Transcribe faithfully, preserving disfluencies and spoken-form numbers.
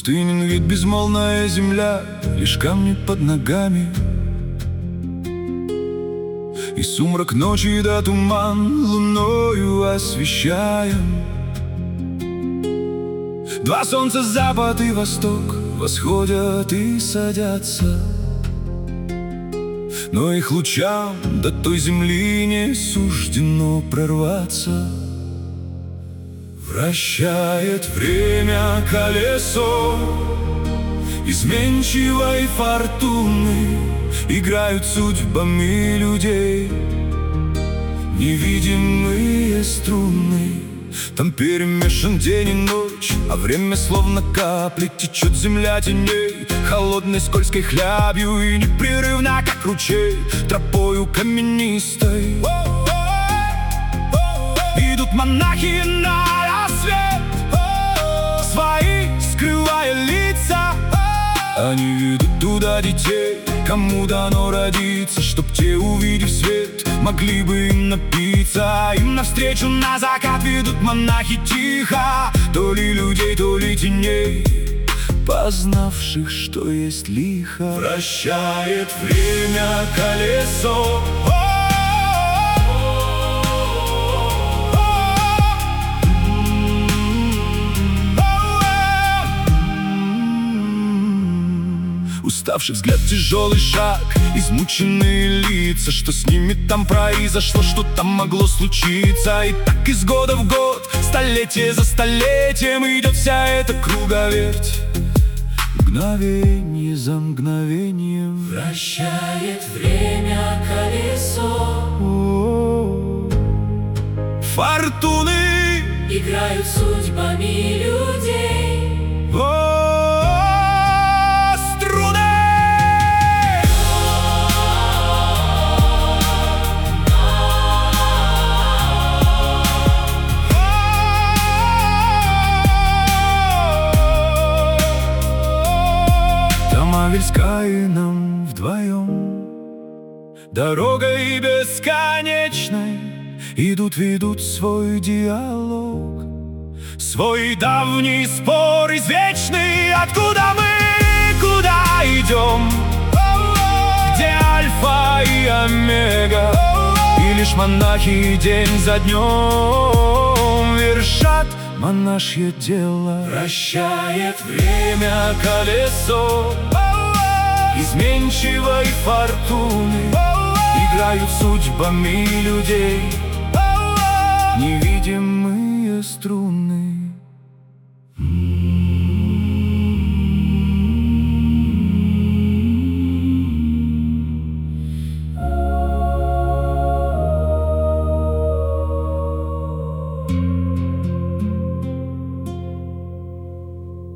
Пустынен вид, безмолвная земля, лишь камни под ногами. И сумрак ночи да туман луною освещаем. Два солнца, запад и восток, восходят и садятся, но их лучам до той земли не суждено прорваться. Вращает время колесо изменчивой фортуны, играют судьбами людей невидимые струны. Там перемешан день и ночь, а время словно капли течет земля теней, холодной скользкой хлябью и непрерывно, как ручей, тропою каменистой. Идут монахи на рассвет, свои скрывая лица. Они ведут туда детей, кому дано родиться, чтоб те, увидев свет, могли бы им напиться. Им навстречу на закат ведут монахи тихо, то ли людей, то ли теней, познавших, что есть лихо. Вращает время колесо. Уставший взгляд, тяжелый шаг, измученные лица. Что с ними там произошло, что там могло случиться? И так из года в год, столетие за столетием идет вся эта круговерть, мгновенье за мгновением. Вращает время колесо. О-о-о. Фортуны играют судьбами людей. О-о-о. Вельская нам вдвоем дорогой бесконечной идут, ведут свой диалог, свой давний спор извечный. Откуда мы, куда идем, где альфа и омега, и лишь монахи день за днем вершат монашье дело. Вращает время колесо изменчивой фортуны, играют судьбами людей невидимые струны.